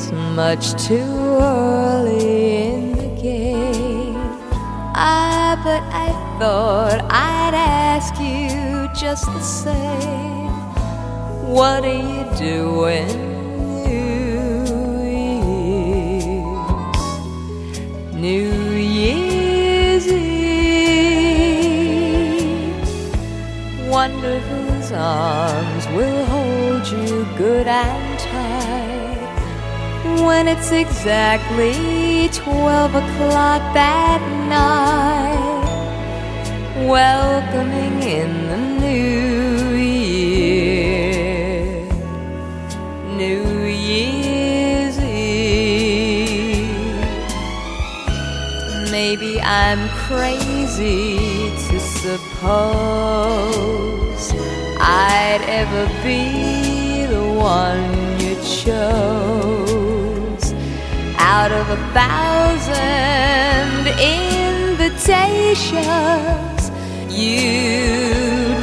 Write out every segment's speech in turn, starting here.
much too early in the game. But I thought I'd ask you just the same. What are you doing New Year's Eve? Wonder whose arms will hold you good and tight when it's exactly 12 o'clock that night, welcoming in the new year, New Year's Eve. Maybe I'm crazy to suppose I'd ever be the one you chose out of 1,000 invitations you'd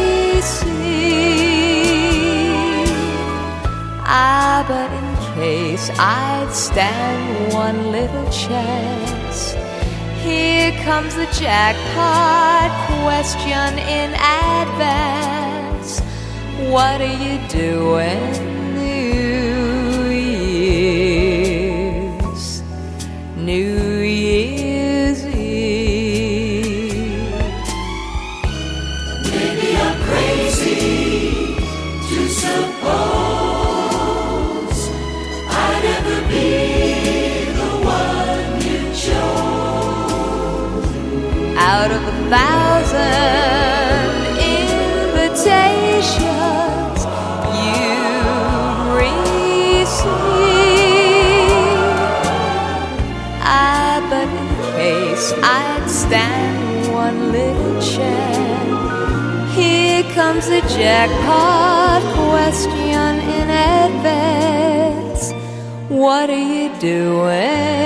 receive. But in case I'd stand one little chance, here comes the jackpot question in advance. What are you doing New Year's Eve? Maybe I'm crazy to suppose I'd ever be the one you chose out of 1,000 invitations you'd receive. But in case I'd stand one little chance, here comes the jackpot question in advance. What are you doing